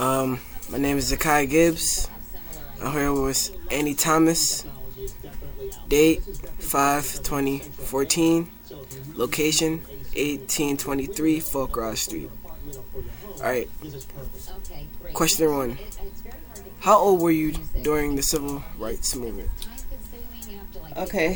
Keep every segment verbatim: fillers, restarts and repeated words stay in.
Um, my name is Zakai Gibbs. I'm here with Annie Thomas. Date five twenty fourteen. Location eighteen twenty-three Falkross Street. Alright. Question one. How old were you during the civil rights movement? Okay.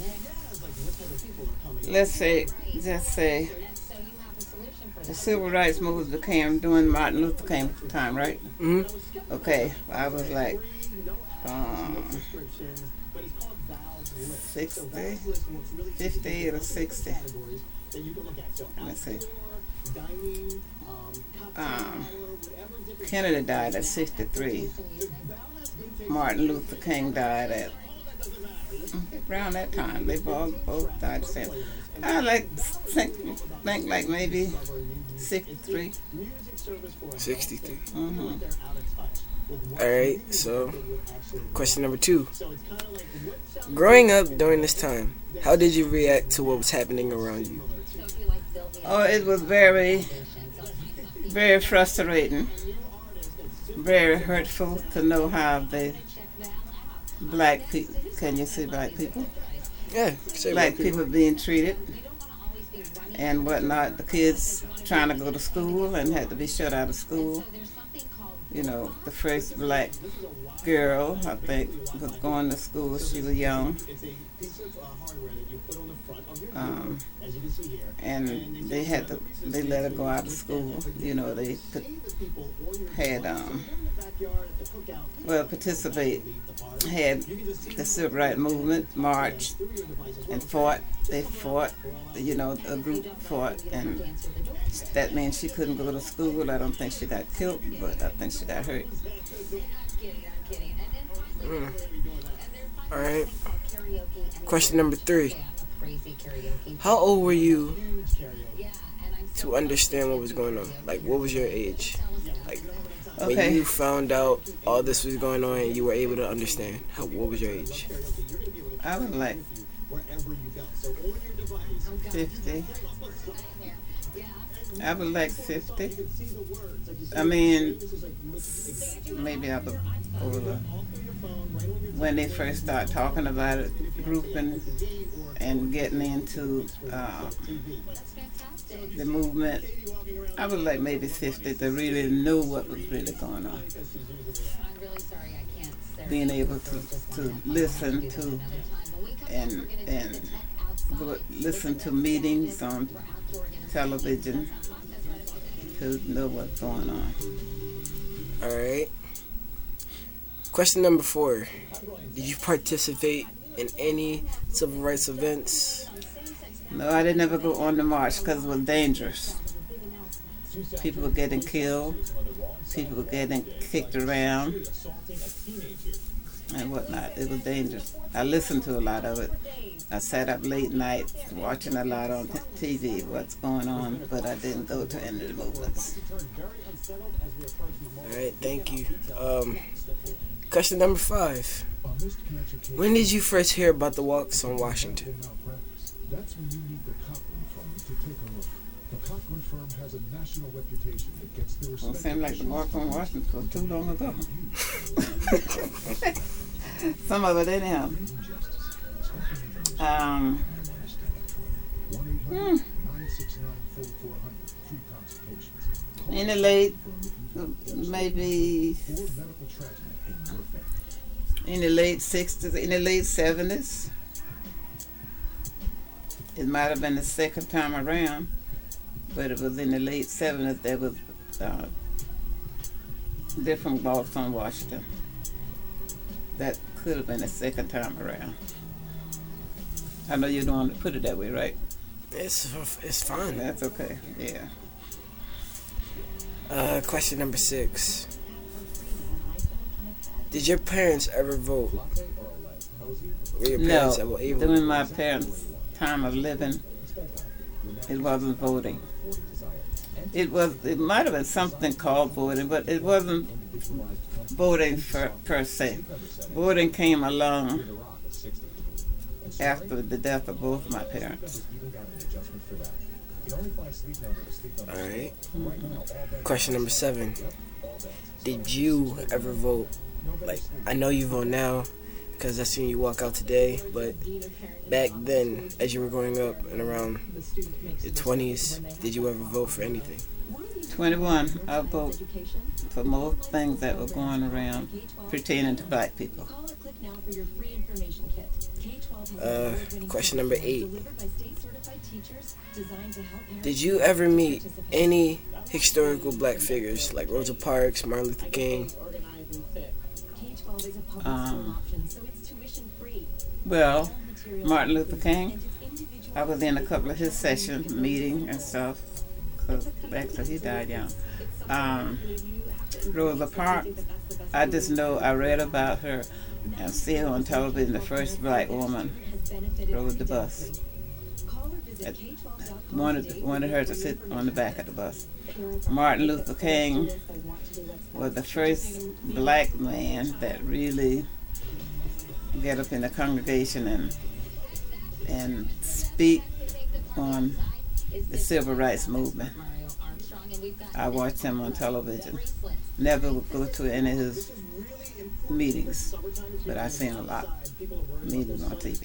Let's say, just say, the civil rights movement became during Martin Luther King time, right? Mm-hmm. Okay. I was like, um, sixty, fifty or sixty. Let's see. Um, Kennedy died at sixty-three. Martin Luther King died at around that time. They both both died the same. I like think think like maybe sixty-three. sixty-three. Mm-hmm. Alright, so question number two. Growing up during this time, how did you react to what was happening around you? Oh, it was very, very frustrating, very hurtful to know how the black people, can you say black people? Yeah, say Black people being treated and whatnot. The kids trying to go to school and had to be shut out of school. You know, the first black girl, I think, was going to school. She was young. Um, and they had to, they let her go out of school. You know, they put, had, um, well, participate, had the civil rights movement, marched, and fought. They fought, you know, a group fought, and that means she couldn't go to school. I don't think she got killed, but I think she got hurt. Mm. Alright. Question number three. How old were you to understand what was going on? Like, what was your age? Like, when Okay. you found out all this was going on and you were able to understand, how, what was your age? I was like fifty. I was like fifty. I mean, maybe I was older. When they first start talking about it, grouping and getting into uh, the movement, I was like maybe fifty to really know what was really going on. Being able to, to listen to and and go, listen to meetings on television to know what's going on. Alright. Question number four. Did you participate in any civil rights events? No, I didn't ever go on the march because it was dangerous. People were getting killed. People were getting kicked around and whatnot. It was dangerous. I listened to a lot of it. I sat up late nights watching a lot on T V what's going on, but I didn't go to any of the movements. Alright, thank you. Um, question number five. When did you first hear about the walks on Washington? That's when you need the Cochran firm to take a look. The Cochran firm has a national reputation that gets the respect. Well, it seemed like the walk on Washington was too long ago. Some of it anyhow. Um, hmm. In the late, maybe in the late sixties, in the late seventies. It might have been the second time around, but it was in the late seventies. There was uh, different walks on Washington. That could have been the second time around. I know you don't want to put it that way, right? It's it's fine. That's okay. Yeah. Uh, question number six. Did your parents ever vote? Were your parents No. ever able During to my vote? parents' time of living, it wasn't voting. It was. It might have been something called voting, but it wasn't voting for, per se. Voting came along after the death of both my parents. Alright. Question number seven. did you ever vote? Like, I know you vote now because I seen you walk out today, but back then, as you were growing up and around your twenties, did you ever vote for anything? twenty-one, I vote for most things that were going around pertaining to black people. Uh, question number eight. Did you ever meet any historical black figures like Rosa Parks, Martin Luther King? Um, well, Martin Luther King, I was in a couple of his sessions, meeting and stuff, because actually he died young. Um, Rosa Parks, I just know I read about her and see her on television, the first black woman rode the bus. I wanted, wanted her to sit on the back of the bus. Martin Luther King was the first black man that really get up in the congregation and and speak on the civil rights movement. I watched him on television. Never would go to any of his meetings, but I've seen a lot of meetings on T V.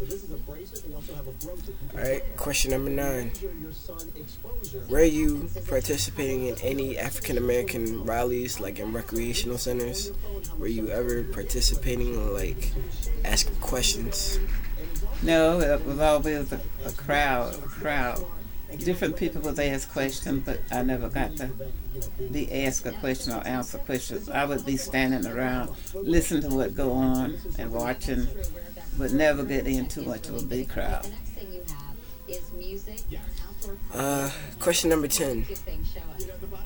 Alright, question number nine. Were you participating in any African American rallies, like in recreational centers? Were you ever participating in, like, asking questions? No, it was always a, a crowd, a crowd. Different people would ask questions, but I never got to be asked a question or answer questions. I would be standing around, listening to what go on and watching, but never get in too much of a big crowd. Uh, question number ten.